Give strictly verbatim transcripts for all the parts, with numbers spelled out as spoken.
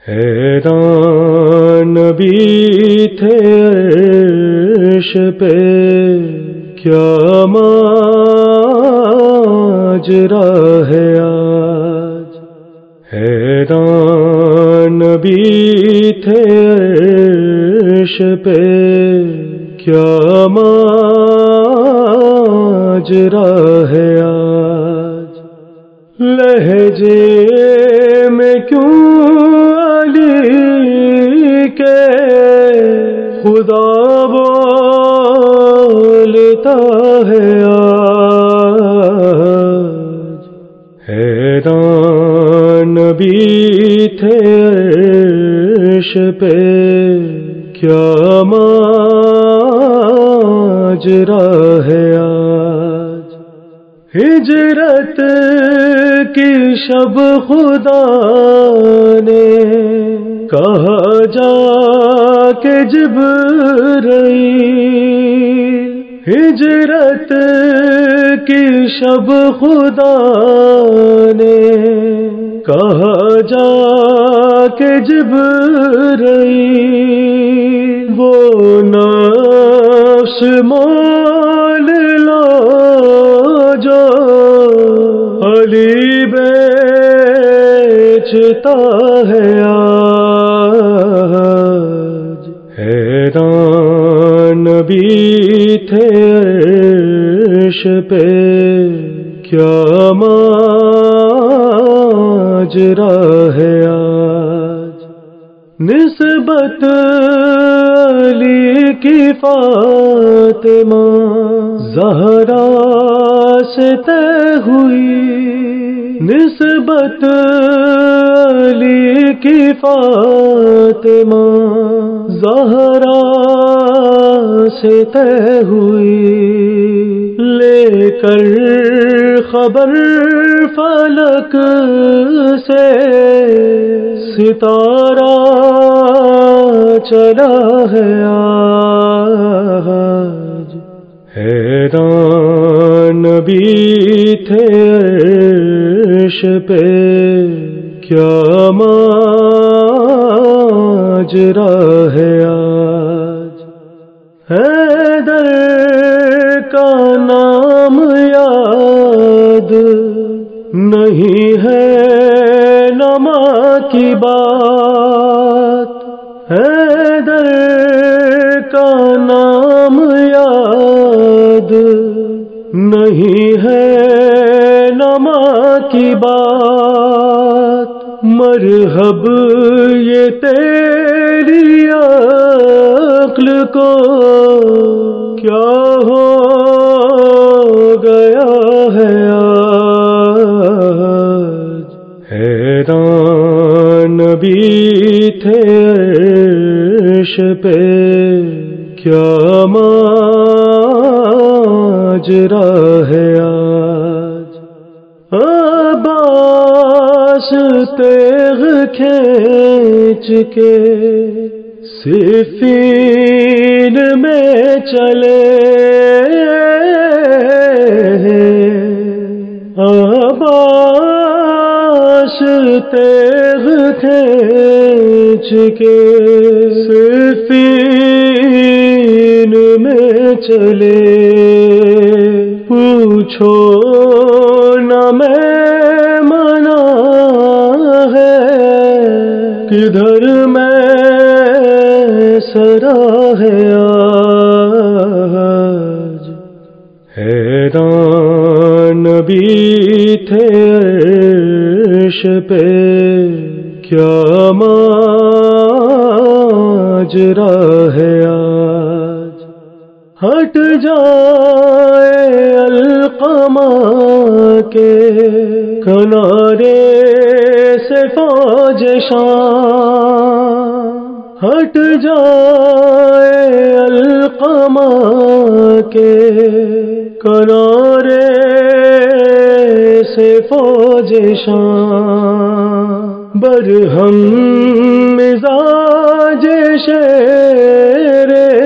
حیران نبی تھے عرش پہ، کیا ماجرا ہے آج۔ حیران نبی تھے عرش پہ، کیا ماجرا ہے آج۔ لہجے میں کیوں علی کے خدا بولتا ہے آج۔ حیران نبی تھے عرش پہ، کیا ماجرا ہے آج۔ ہجرت کی شب خدا نے کہا جا کے جبرائیل، ہجرت کی شب خدا نے کہا جا کے جبرائیل، وہ نفس مول لو جو علی بیچتا ہے آج۔ حیران نبی تھے عرش پہ، کیا ماجرا ہے آج۔ نسبت علی کی فاطمہ زہرا سے طے ہوئی، نسبت علی کی فاطمہ زہرا سے طے ہوئی، لے کر خبر فلک سے ستارہ چلا ہے آج۔ حیران نبی تھے عرش پہ، کیا ماجرا ہے آج۔ حیدر کا نام یاد نہیں ہے نما کی بات، حیدر کا نام یاد نہیں ہے نما کی بات، مرحب یہ تیری عقل کو کیا ہو گیا ہے آج۔ حیران نبی تھے عرش پہ، کیا ماجرا ہے آج۔ عباس تیغ کھینچ کے صفین میں چلے، عباس تیغ کھینچ کے صفین میں چلے، پوچھو نہ میں منا ہے کدھر میں سرا ہے آج۔ حیران نبی تھے عرش پہ، کیا ماجرا ہے آج۔ ہٹ جائے القمہ کے کنارے سے فوج شام، ہٹ جائے القمہ کے کنارے سے فوج شام، برہم مزاج شیر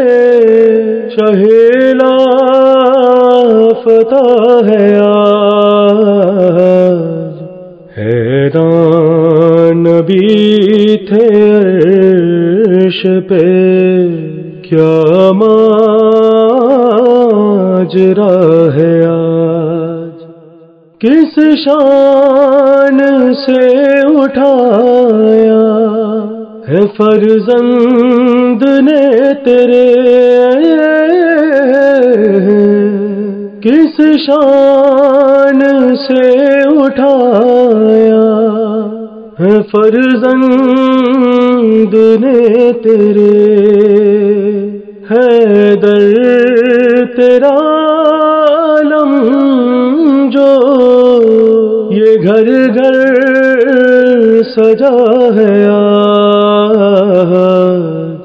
شہیلا فتح ہے آج۔ حیران نبی تھے عرش پہ، کیا ماجرا ہے آج، کس شان سے اٹھایا ہے فرزند نے تیرے، کس شان سے اٹھایا ہے فرزند نے تیرے، حیدر تیرا علم جو یہ گھر گھر سجا ہے آج،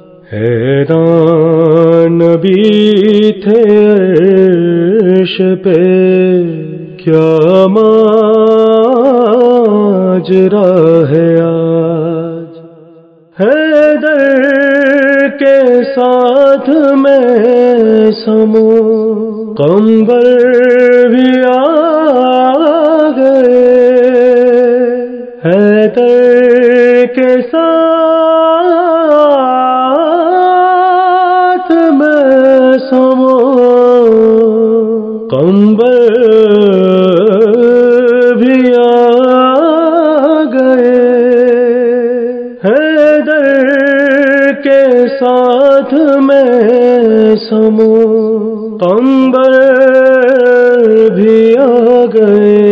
حیران نبی تھے عرش پہ، کیا ماجرا ہے آج، حیدر کے ساتھ میں سمو قمبر بھی آ گئے، حیدر کے ساتھ میں سمو قمبر بھی آ گئے، حیدر کے ساتھ میں سمو قمبر بھی آ گئے،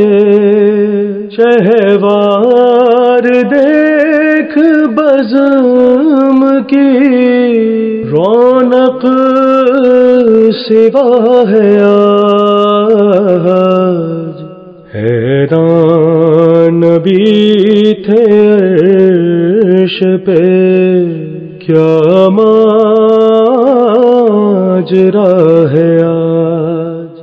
شہوار دیکھ بزم کی رونق سوا ہے آج، حیران نبی تھے عرش پہ، کیا ماجرا ہے آج۔